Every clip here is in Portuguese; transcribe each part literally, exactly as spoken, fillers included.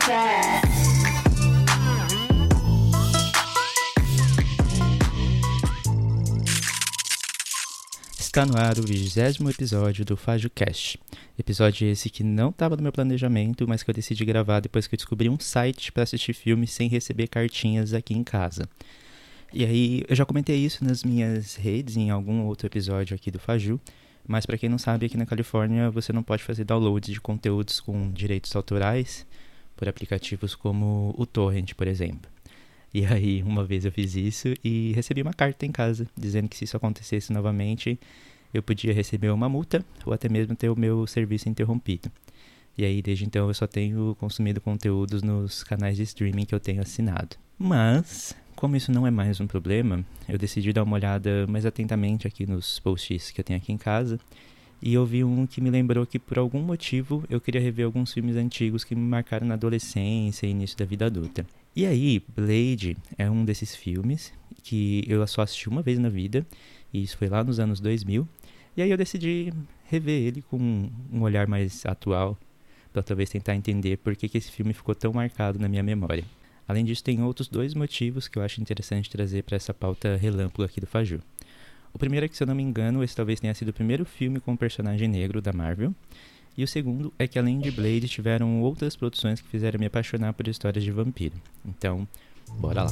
Está no ar o vigésimo episódio do FajoCast. Episódio esse que não estava no meu planejamento, mas que eu decidi gravar depois que eu descobri um site para assistir filmes sem receber cartinhas aqui em casa. E aí, eu já comentei isso nas minhas redes, em algum outro episódio aqui do Faju, mas para quem não sabe, aqui na Califórnia você não pode fazer downloads de conteúdos com direitos autorais por aplicativos como o Torrent, por exemplo. E aí, uma vez eu fiz isso e recebi uma carta em casa, dizendo que se isso acontecesse novamente, eu podia receber uma multa ou até mesmo ter o meu serviço interrompido. E aí, desde então, eu só tenho consumido conteúdos nos canais de streaming que eu tenho assinado. Mas, como isso não é mais um problema, eu decidi dar uma olhada mais atentamente aqui nos posts que eu tenho aqui em casa e eu vi um que me lembrou que, por algum motivo, eu queria rever alguns filmes antigos que me marcaram na adolescência e início da vida adulta. E aí, Blade é um desses filmes que eu só assisti uma vez na vida, e isso foi lá nos anos dois mil, e aí eu decidi rever ele com um olhar mais atual, para talvez tentar entender por que, que esse filme ficou tão marcado na minha memória. Além disso, tem outros dois motivos que eu acho interessante trazer para essa pauta relâmpago aqui do Faju. O primeiro é que, se eu não me engano, esse talvez tenha sido o primeiro filme com um personagem negro da Marvel. E o segundo é que, além de Blade, tiveram outras produções que fizeram me apaixonar por histórias de vampiro. Então, bora lá.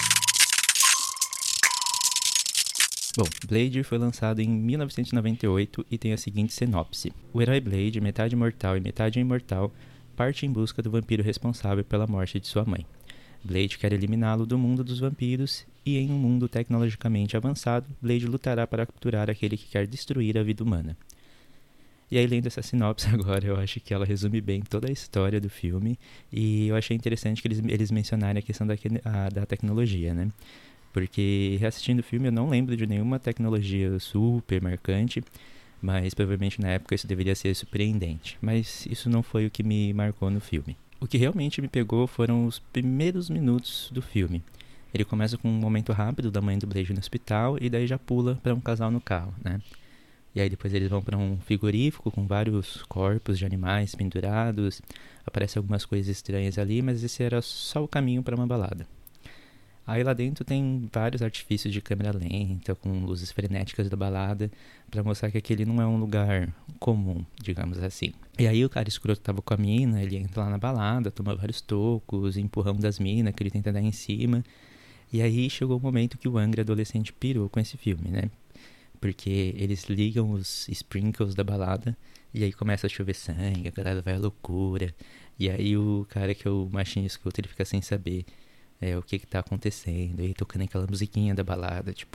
Bom, Blade foi lançado em mil novecentos e noventa e oito e tem a seguinte sinopse. O herói Blade, metade mortal e metade imortal, parte em busca do vampiro responsável pela morte de sua mãe. Blade quer eliminá-lo do mundo dos vampiros e, em um mundo tecnologicamente avançado, Blade lutará para capturar aquele que quer destruir a vida humana. E aí, lendo essa sinopse agora, eu acho que ela resume bem toda a história do filme, e eu achei interessante que eles, eles mencionarem a questão da, a, da tecnologia, né? Porque, reassistindo o filme, eu não lembro de nenhuma tecnologia super marcante, mas provavelmente na época isso deveria ser surpreendente. Mas isso não foi o que me marcou no filme. O que realmente me pegou foram os primeiros minutos do filme. Ele começa com um momento rápido da mãe do Blade no hospital, e daí já pula para um casal no carro, né? E aí depois eles vão para um frigorífico com vários corpos de animais pendurados. Aparecem algumas coisas estranhas ali, mas esse era só o caminho para uma balada. Aí lá dentro tem vários artifícios de câmera lenta, com luzes frenéticas da balada, para mostrar que aquele não é um lugar comum, digamos assim. E aí o cara escroto tava com a mina, ele entra lá na balada, toma vários tocos, empurrão das minas, que ele tenta dar em cima. E aí chegou o momento que o Angra adolescente pirou com esse filme, né? Porque eles ligam os sprinkles da balada e aí começa a chover sangue, a galera vai à loucura. E aí o cara que é o machinho escuta, ele fica sem saber é, o que que tá acontecendo. E aí tocando aquela musiquinha da balada, tipo...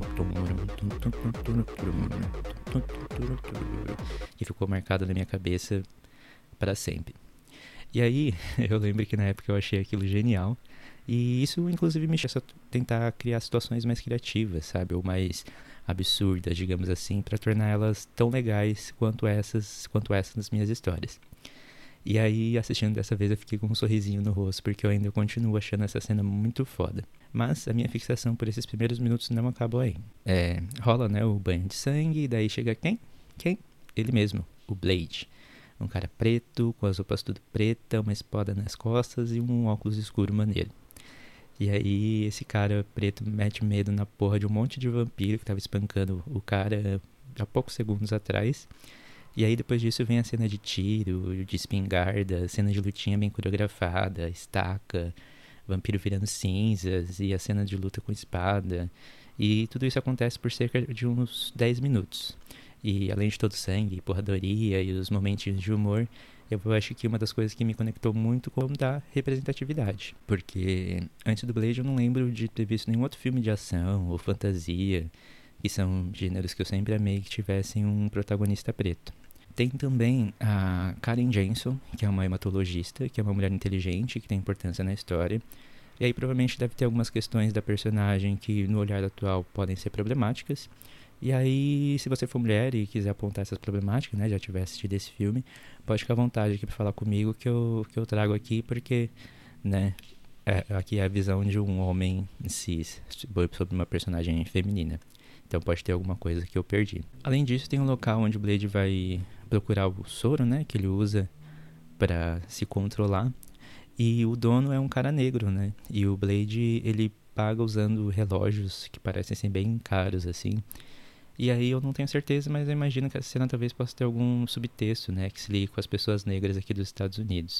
que ficou marcado na minha cabeça para sempre. E aí eu lembro que na época eu achei aquilo genial. E isso inclusive me fez tentar criar situações mais criativas, sabe? Ou mais absurdas, digamos assim, para tornar elas tão legais quanto essas, quanto essas nas minhas histórias. E aí, assistindo dessa vez, eu fiquei com um sorrisinho no rosto, porque eu ainda continuo achando essa cena muito foda. Mas a minha fixação por esses primeiros minutos não acabou aí. É, rola, né, o banho de sangue, e daí chega quem? Quem? Ele mesmo, o Blade. Um cara preto, com as roupas tudo preta, uma espada nas costas e um óculos escuro maneiro. E aí esse cara preto mete medo na porra de um monte de vampiro que tava espancando o cara há poucos segundos atrás. E aí depois disso vem a cena de tiro, de espingarda, cena de lutinha bem coreografada, estaca, vampiro virando cinzas e a cena de luta com espada. E tudo isso acontece por cerca de uns dez minutos. E além de todo o sangue, porradaria e os momentinhos de humor, eu acho que uma das coisas que me conectou muito com a representatividade. Porque antes do Blade eu não lembro de ter visto nenhum outro filme de ação ou fantasia, que são gêneros que eu sempre amei que tivessem um protagonista preto. Tem também a Karen Janson, que é uma hematologista, que é uma mulher inteligente, que tem importância na história. E aí provavelmente deve ter algumas questões da personagem que no olhar atual podem ser problemáticas. E aí, se você for mulher e quiser apontar essas problemáticas, né, já tiver assistido esse filme, pode ficar à vontade aqui para falar comigo que eu, que eu trago aqui, porque, né, é, aqui é a visão de um homem cis sobre uma personagem feminina. Então pode ter alguma coisa que eu perdi. Além disso, tem um local onde o Blade vai procurar o soro, né, que ele usa para se controlar. E o dono é um cara negro, né? E o Blade, ele paga usando relógios que parecem ser bem caros, assim. E aí eu não tenho certeza, mas eu imagino que a cena talvez possa ter algum subtexto, né? Que se ligue com as pessoas negras aqui dos Estados Unidos.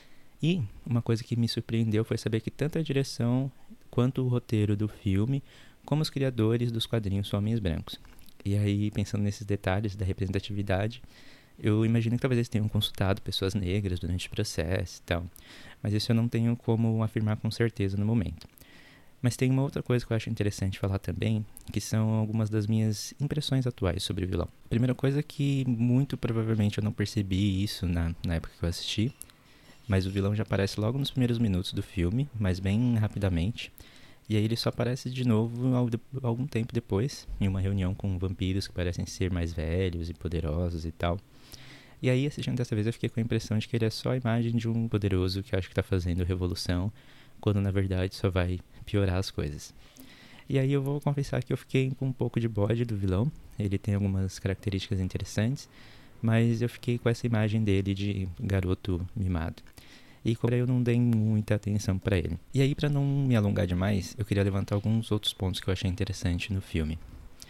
E uma coisa que me surpreendeu foi saber que tanto a direção quanto o roteiro do filme, como os criadores dos quadrinhos são homens brancos. E aí, pensando nesses detalhes da representatividade, eu imagino que talvez eles tenham consultado pessoas negras durante o processo e tal. Mas isso eu não tenho como afirmar com certeza no momento. Mas tem uma outra coisa que eu acho interessante falar também, que são algumas das minhas impressões atuais sobre o vilão. A primeira coisa é que muito provavelmente eu não percebi isso na, na época que eu assisti, mas o vilão já aparece logo nos primeiros minutos do filme, mas bem rapidamente. E aí ele só aparece de novo algum tempo depois, em uma reunião com vampiros que parecem ser mais velhos e poderosos e tal. E aí, assistindo dessa vez, eu fiquei com a impressão de que ele é só a imagem de um poderoso que acha que está fazendo revolução, quando na verdade só vai piorar as coisas. E aí eu vou confessar que eu fiquei com um pouco de bode do vilão. Ele tem algumas características interessantes, mas eu fiquei com essa imagem dele de garoto mimado. E como eu não dei muita atenção para ele. E aí, para não me alongar demais, eu queria levantar alguns outros pontos que eu achei interessante no filme.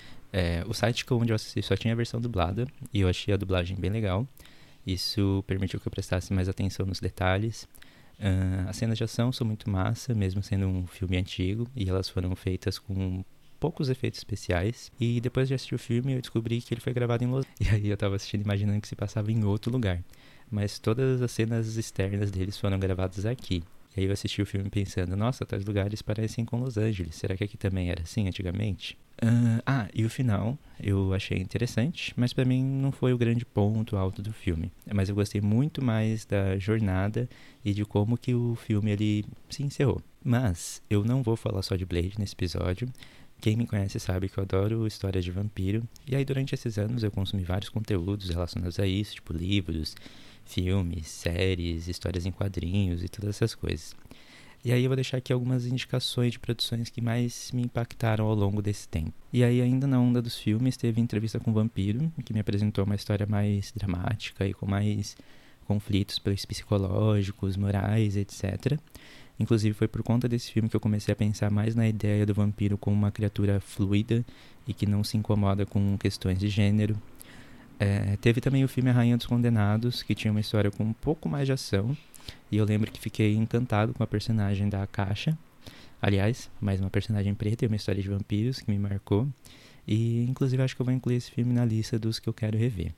É, o site onde eu assisti só tinha a versão dublada, e eu achei a dublagem bem legal. Isso permitiu que eu prestasse mais atenção nos detalhes. Uh, as cenas de ação são muito massa, mesmo sendo um filme antigo, e elas foram feitas com poucos efeitos especiais. E depois de assistir o filme, eu descobri que ele foi gravado em Los Angeles. E aí eu tava assistindo imaginando que se passava em outro lugar. Mas todas as cenas externas deles foram gravadas aqui. E aí eu assisti o filme pensando, nossa, tais lugares parecem com Los Angeles. Será que aqui também era assim antigamente? Uh, ah, e o final eu achei interessante, mas pra mim não foi o grande ponto alto do filme. Mas eu gostei muito mais da jornada e de como que o filme ele se encerrou. Mas eu não vou falar só de Blade nesse episódio. Quem me conhece sabe que eu adoro histórias de vampiro. E aí durante esses anos eu consumi vários conteúdos relacionados a isso, tipo livros, filmes, séries, histórias em quadrinhos e todas essas coisas. E aí eu vou deixar aqui algumas indicações de produções que mais me impactaram ao longo desse tempo. E aí ainda na onda dos filmes teve Entrevista com o Vampiro, que me apresentou uma história mais dramática e com mais conflitos psicológicos, morais, etcétera. Inclusive foi por conta desse filme que eu comecei a pensar mais na ideia do vampiro como uma criatura fluida e que não se incomoda com questões de gênero. É, teve também o filme A Rainha dos Condenados, que tinha uma história com um pouco mais de ação. E eu lembro que fiquei encantado com a personagem da Caixa. Aliás, mais uma personagem preta e uma história de vampiros que me marcou. E inclusive acho que eu vou incluir esse filme na lista dos que eu quero rever.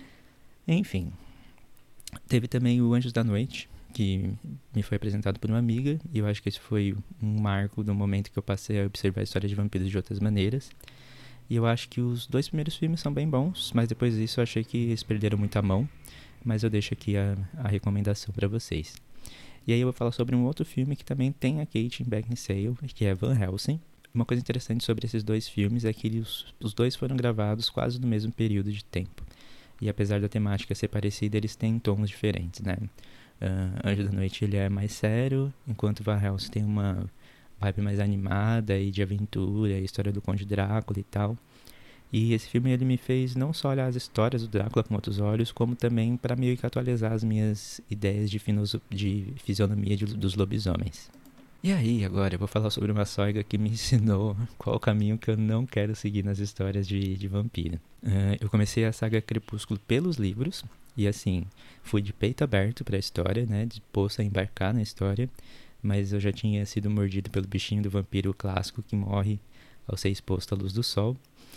Enfim, teve também o Anjos da Noite, que me foi apresentado por uma amiga. E eu acho que esse foi um marco do momento que eu passei a observar a história de vampiros de outras maneiras. E eu acho que os dois primeiros filmes são bem bons, mas depois disso eu achei que eles perderam muita mão. Mas eu deixo aqui a, a recomendação para vocês. E aí eu vou falar sobre um outro filme que também tem a Kate Beckinsale, que é Van Helsing. Uma coisa interessante sobre esses dois filmes é que eles, os dois foram gravados quase no mesmo período de tempo. E apesar da temática ser parecida, eles têm tons diferentes, né? Uh, Anjo da Noite ele é mais sério, enquanto Van Helsing tem uma vibe mais animada e de aventura, a história do Conde Drácula e tal. E esse filme ele me fez não só olhar as histórias do Drácula com outros olhos, como também para meio que atualizar as minhas ideias de, finoso- de fisionomia de, dos lobisomens. E aí, agora eu vou falar sobre uma sogra que me ensinou qual o caminho que eu não quero seguir nas histórias de, de vampiro. Uh, eu comecei a saga Crepúsculo pelos livros, e assim, fui de peito aberto para a história, né, disposto a embarcar na história, mas eu já tinha sido mordido pelo bichinho do vampiro clássico que morre ao ser exposto à luz do sol.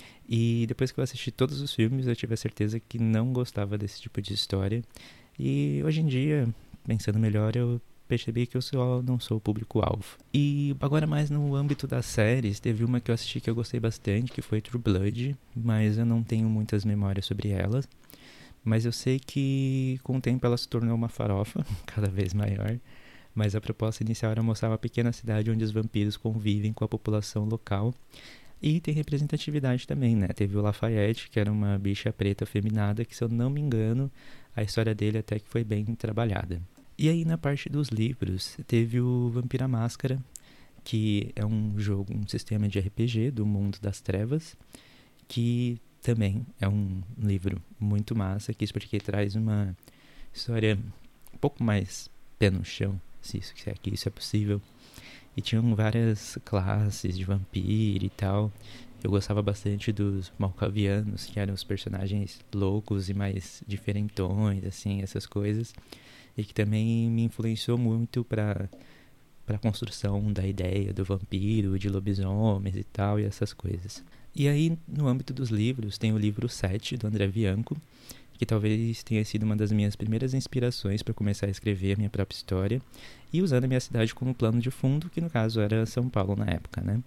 E depois que eu assisti todos os filmes, eu tive a certeza que não gostava desse tipo de história. E hoje em dia, pensando melhor, eu percebi que eu só não sou o público-alvo. E agora mais no âmbito das séries, teve uma que eu assisti que eu gostei bastante, que foi True Blood, mas eu não tenho muitas memórias sobre elas. Mas eu sei que com o tempo ela se tornou uma farofa, cada vez maior. Mas a proposta inicial era mostrar uma pequena cidade onde os vampiros convivem com a população local. E tem representatividade também, né? Teve o Lafayette, que era uma bicha preta afeminada, que se eu não me engano, a história dele até que foi bem trabalhada. E aí na parte dos livros, teve o Vampira Máscara, que é um jogo, um sistema de R P G do mundo das trevas, que também é um livro muito massa, que isso porque traz uma história um pouco mais pé no chão se, isso, se é que isso é possível. E tinham várias classes de vampiro e tal. Eu gostava bastante dos malkavianos, que eram os personagens loucos e mais diferentões, assim, essas coisas. E que também me influenciou muito para para a construção da ideia do vampiro, de lobisomens e tal, e essas coisas. E aí, no âmbito dos livros, tem o livro sete, do André Bianco, que talvez tenha sido uma das minhas primeiras inspirações para começar a escrever a minha própria história, e usando a minha cidade como plano de fundo, que no caso era São Paulo na época, né?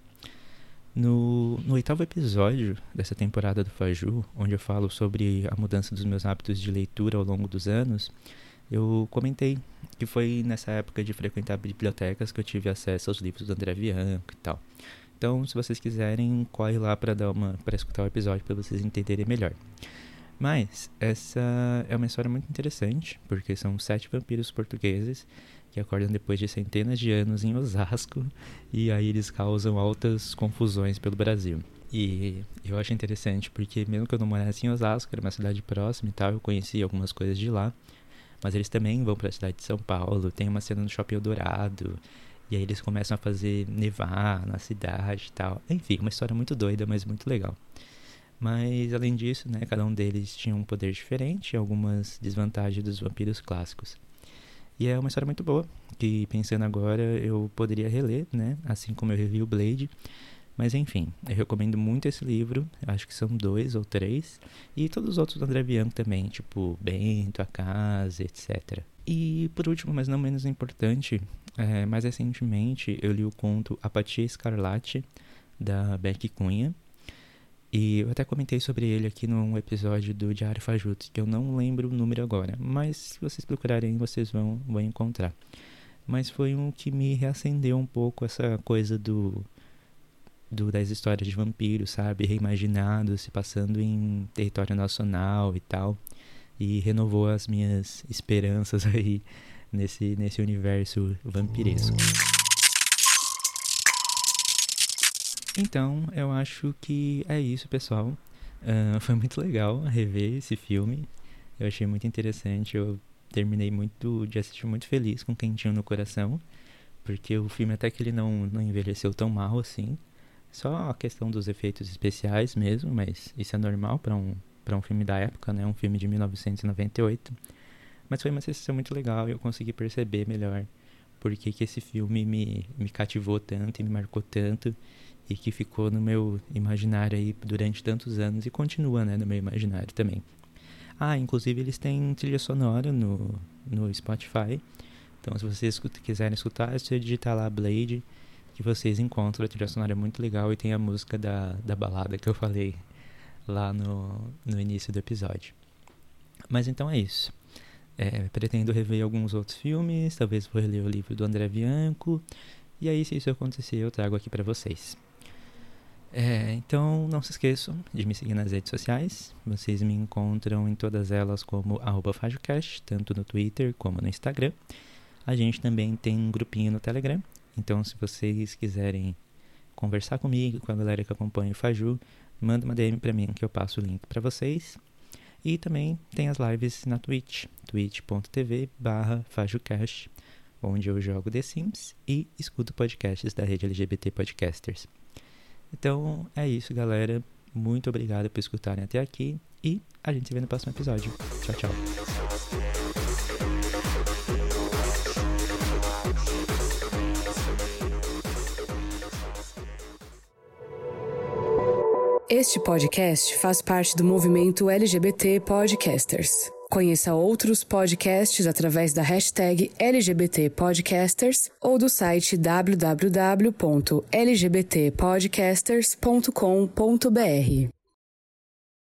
No, no oitavo episódio dessa temporada do Faju, onde eu falo sobre a mudança dos meus hábitos de leitura ao longo dos anos, eu comentei que foi nessa época de frequentar bibliotecas que eu tive acesso aos livros do André Bianco e tal. Então, se vocês quiserem, corre lá para dar uma para escutar o episódio para vocês entenderem melhor. Mas essa é uma história muito interessante, porque são sete vampiros portugueses que acordam depois de centenas de anos em Osasco, e aí eles causam altas confusões pelo Brasil. E eu acho interessante porque mesmo que eu não morasse em Osasco, era uma cidade próxima e tal, eu conheci algumas coisas de lá, mas eles também vão para a cidade de São Paulo, tem uma cena no Shopping Eldorado, e aí eles começam a fazer nevar na cidade e tal. Enfim, uma história muito doida, mas muito legal. Mas, além disso, né, cada um deles tinha um poder diferente e algumas desvantagens dos vampiros clássicos. E é uma história muito boa, que pensando agora eu poderia reler, né, assim como eu revi o Blade. Mas enfim, eu recomendo muito esse livro, acho que são dois ou três, e todos os outros do André Bianco também, tipo Bento, A Casa, etcétera. E por último, mas não menos importante, é, mais recentemente eu li o conto Apatia Escarlate, da Becky Cunha, e eu até comentei sobre ele aqui num episódio do Diário Fajuto, que eu não lembro o número agora, mas se vocês procurarem vocês vão, vão encontrar. Mas foi um que me reacendeu um pouco essa coisa do... Do, das histórias de vampiros, sabe, reimaginados, se passando em território nacional e tal, e renovou as minhas esperanças aí nesse, nesse universo vampiresco. Então, eu acho que é isso, pessoal. Uh, foi muito legal rever esse filme, eu achei muito interessante, eu terminei muito de assistir muito feliz, com quentinho no coração, porque o filme até que ele não, não envelheceu tão mal assim. Só a questão dos efeitos especiais mesmo, mas isso é normal para um, para um filme da época, né? Um filme de mil novecentos e noventa e oito. Mas foi uma sensação muito legal e eu consegui perceber melhor por que que esse filme me, me cativou tanto e me marcou tanto e que ficou no meu imaginário aí durante tantos anos e continua, né, no meu imaginário também. Ah, inclusive eles têm trilha sonora no, no Spotify. Então, se vocês escuta, quiserem escutar, é só digitar lá Blade, que vocês encontram. A trilha sonora é muito legal e tem a música da, da balada que eu falei lá no, no início do episódio. Mas então é isso. É, pretendo rever alguns outros filmes, talvez vou reler o livro do André Bianco, e aí se isso acontecer eu trago aqui pra vocês. É, então não se esqueçam de me seguir nas redes sociais. Vocês me encontram em todas elas como arroba FajoCast, tanto no Twitter como no Instagram. A gente também tem um grupinho no Telegram. Então, se vocês quiserem conversar comigo, com a galera que acompanha o Faju, manda uma D M pra mim que eu passo o link pra vocês. E também tem as lives na Twitch, twitch.tv barra FajuCast, onde eu jogo The Sims e escuto podcasts da rede L G B T Podcasters. Então, é isso, galera. Muito obrigado por escutarem até aqui e a gente se vê no próximo episódio. Tchau, tchau. Este podcast faz parte do movimento L G B T Podcasters. Conheça outros podcasts através da hashtag L G B T Podcasters ou do site w w w ponto l g b t podcasters ponto com ponto b r.